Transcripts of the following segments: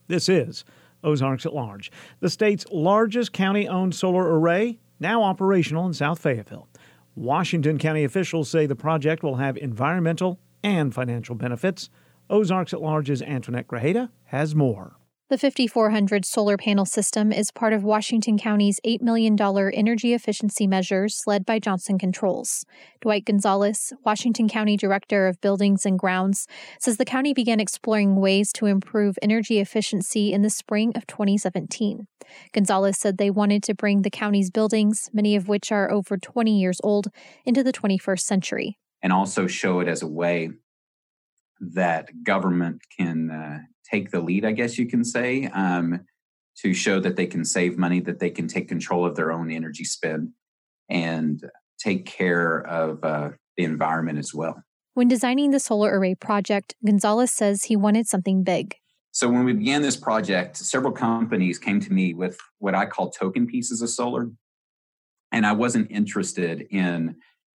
This is Ozarks at Large, the state's largest county-owned solar array, now operational in South Fayetteville. Washington County officials say the project will have environmental and financial benefits. Ozarks at Large's Antoinette Grajeda has more. The 5,400 solar panel system is part of Washington County's $8 million energy efficiency measures led by Johnson Controls. Dwight Gonzalez, Washington County Director of Buildings and Grounds, says the county began exploring ways to improve energy efficiency in the spring of 2017. Gonzalez said they wanted to bring the county's buildings, many of which are over 20 years old, into the 21st century. And also show it as a way that government can take the lead, I guess you can say, to show that they can save money, that they can take control of their own energy spend and take care of the environment as well. When designing the solar array project, Gonzalez says he wanted something big. So when we began this project, several companies came to me with what I call token pieces of solar. And I wasn't interested in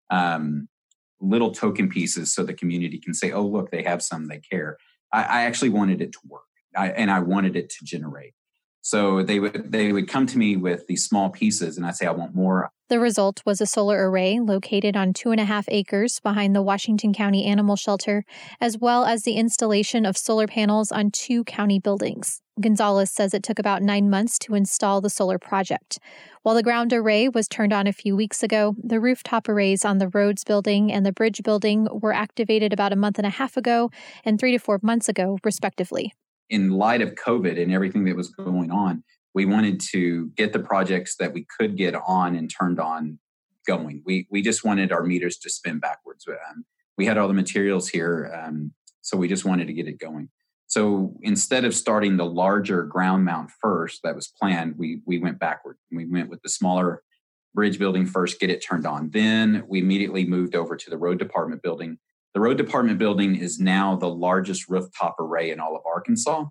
little token pieces so the community can say, oh, look, they have some, they care. I actually wanted it to work, and I wanted it to generate. So they would come to me with these small pieces, and I'd say, I want more. The result was a solar array located on 2.5 acres behind the Washington County Animal Shelter, as well as the installation of solar panels on 2 county buildings. Gonzalez says it took about 9 months to install the solar project. While the ground array was turned on a few weeks ago, the rooftop arrays on the Rhodes Building and the Bridge Building were activated about a month and a half ago and 3 to 4 months ago, respectively. In light of COVID and everything that was going on, we wanted to get the projects that we could get on and turned on going. We just wanted our meters to spin backwards. We had all the materials here, so we just wanted to get it going. So instead of starting the larger ground mount first that was planned, we went backward. We went with the smaller Bridge Building first, get it turned on. Then we immediately moved over to the Road Department Building. The Road Department Building is now the largest rooftop array in all of Arkansas.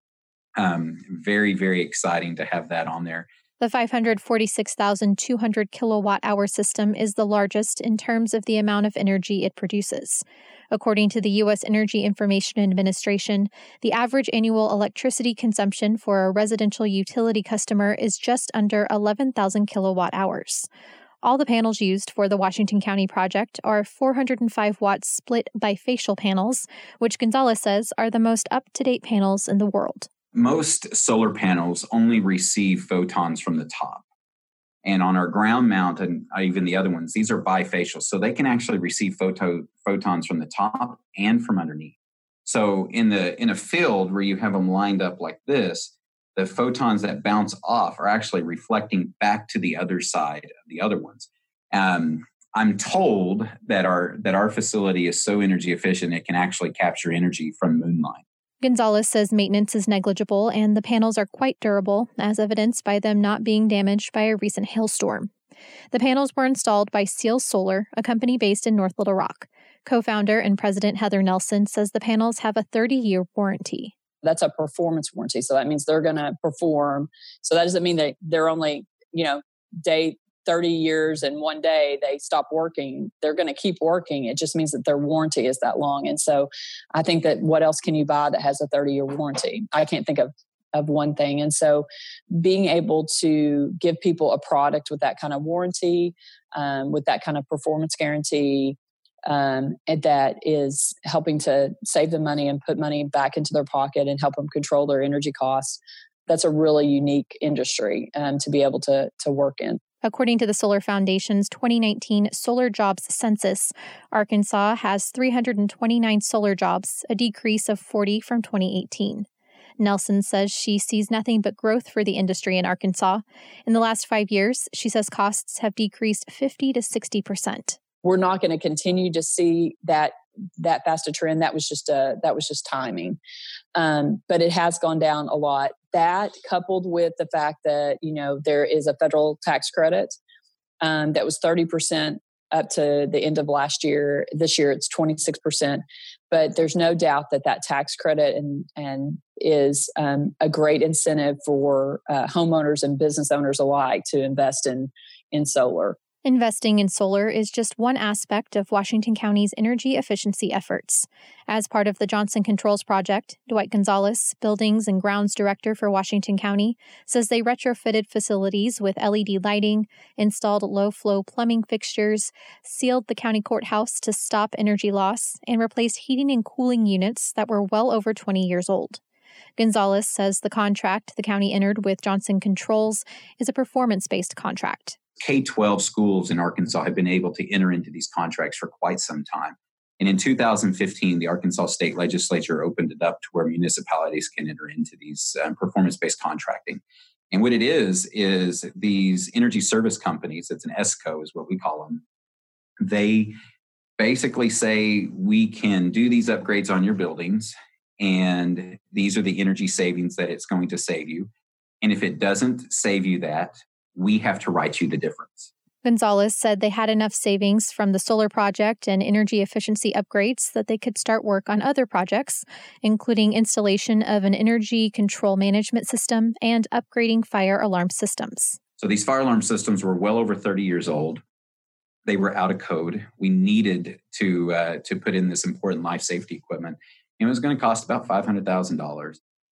Very, very exciting to have that on there. The 546,200 kilowatt hour system is the largest in terms of the amount of energy it produces. According to the U.S. Energy Information Administration, the average annual electricity consumption for a residential utility customer is just under 11,000 kilowatt hours. All the panels used for the Washington County project are 405 watt split bifacial panels, which Gonzalez says are the most up-to-date panels in the world. Most solar panels only receive photons from the top. And on our ground mount and even the other ones, these are bifacial. So they can actually receive photons from the top and from underneath. So in a field where you have them lined up like this, the photons that bounce off are actually reflecting back to the other side of the other ones. I'm told that our facility is so energy efficient, it can actually capture energy from moonlight. Gonzalez says maintenance is negligible and the panels are quite durable, as evidenced by them not being damaged by a recent hailstorm. The panels were installed by Seal Solar, a company based in North Little Rock. Co-founder and president Heather Nelson says the panels have a 30-year warranty. That's a performance warranty. So that means they're going to perform. So that doesn't mean that they're only, day 30 years and one day they stop working. They're going to keep working. It just means that their warranty is that long. And so I think that what else can you buy that has a 30-year warranty? I can't think of one thing. And so being able to give people a product with that kind of warranty, with that kind of performance guarantee, and that is helping to save them money and put money back into their pocket and help them control their energy costs, that's a really unique industry to be able to work in. According to the Solar Foundation's 2019 Solar Jobs Census, Arkansas has 329 solar jobs, a decrease of 40 from 2018. Nelson says she sees nothing but growth for the industry in Arkansas. In the last 5 years, she says costs have decreased 50 to 60%. We're not going to continue to see that fast a trend. That was just timing. But it has gone down a lot. That coupled with the fact that, there is a federal tax credit that was 30% up to the end of last year. This year it's 26%. But there's no doubt that tax credit and is a great incentive for homeowners and business owners alike to invest in solar. Investing in solar is just one aspect of Washington County's energy efficiency efforts. As part of the Johnson Controls project, Dwight Gonzalez, Buildings and Grounds Director for Washington County, says they retrofitted facilities with LED lighting, installed low-flow plumbing fixtures, sealed the county courthouse to stop energy loss, and replaced heating and cooling units that were well over 20 years old. Gonzalez says the contract the county entered with Johnson Controls is a performance-based contract. K-12 schools in Arkansas have been able to enter into these contracts for quite some time. And in 2015, the Arkansas State Legislature opened it up to where municipalities can enter into these performance-based contracting. And what it is these energy service companies, it's an ESCO is what we call them, they basically say, we can do these upgrades on your buildings, and these are the energy savings that it's going to save you. And if it doesn't save you that, we have to write you the difference. Gonzalez said they had enough savings from the solar project and energy efficiency upgrades that they could start work on other projects, including installation of an energy control management system and upgrading fire alarm systems. So these fire alarm systems were well over 30 years old. They were out of code. We needed to put in this important life safety equipment. And it was going to cost about $500,000.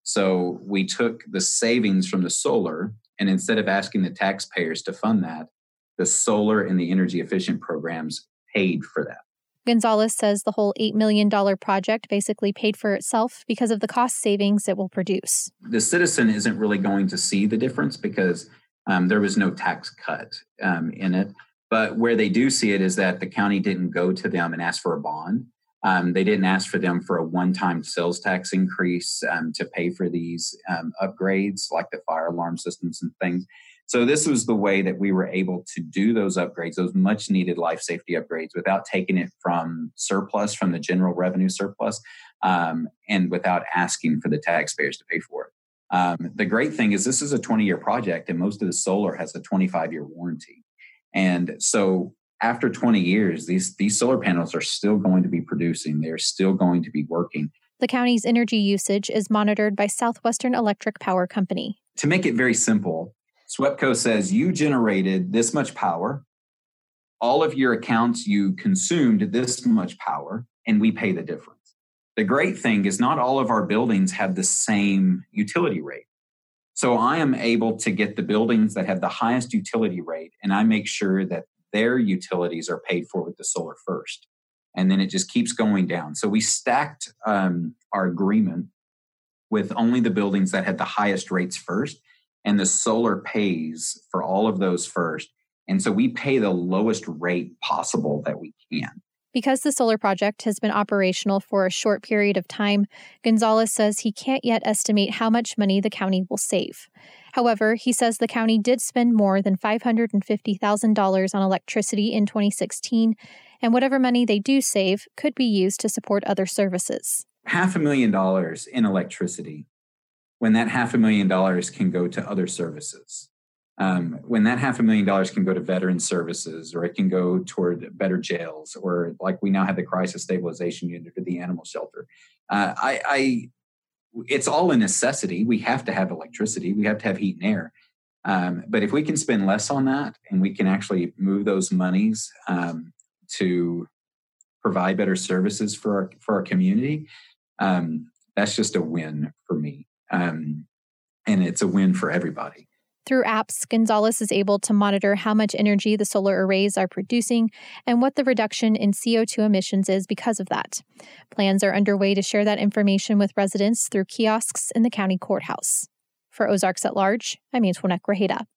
So we took the savings from the solar, and instead of asking the taxpayers to fund that, the solar and the energy efficient programs paid for that. Gonzalez says the whole $8 million project basically paid for itself because of the cost savings it will produce. The citizen isn't really going to see the difference because there was no tax cut in it. But where they do see it is that the county didn't go to them and ask for a bond. They didn't ask for them for a one-time sales tax increase to pay for these upgrades like the fire alarm systems and things. So this was the way that we were able to do those upgrades, those much needed life safety upgrades, without taking it from surplus, from the general revenue surplus, and without asking for the taxpayers to pay for it. The great thing is this is a 20-year project, and most of the solar has a 25-year warranty. And so after 20 years, these solar panels are still going to be producing. They're still going to be working. The county's energy usage is monitored by Southwestern Electric Power Company. To make it very simple, SWEPCO says you generated this much power. All of your accounts, you consumed this much power, and we pay the difference. The great thing is not all of our buildings have the same utility rate. So I am able to get the buildings that have the highest utility rate, and I make sure that their utilities are paid for with the solar first. And then it just keeps going down. So we stacked our agreement with only the buildings that had the highest rates first, and the solar pays for all of those first. And so we pay the lowest rate possible that we can. Because the solar project has been operational for a short period of time, Gonzalez says he can't yet estimate how much money the county will save. However, he says the county did spend more than $550,000 on electricity in 2016, and whatever money they do save could be used to support other services. $500,000 in electricity, when that $500,000 can go to other services. When that $500,000 can go to veteran services, or it can go toward better jails, or like we now have the crisis stabilization unit or the animal shelter. It's all a necessity. We have to have electricity. We have to have heat and air. But if we can spend less on that, and we can actually move those monies to provide better services for our community, that's just a win for me. And it's a win for everybody. Through apps, Gonzalez is able to monitor how much energy the solar arrays are producing and what the reduction in CO2 emissions is because of that. Plans are underway to share that information with residents through kiosks in the county courthouse. For Ozarks at Large, I'm Antoinette Grajeda.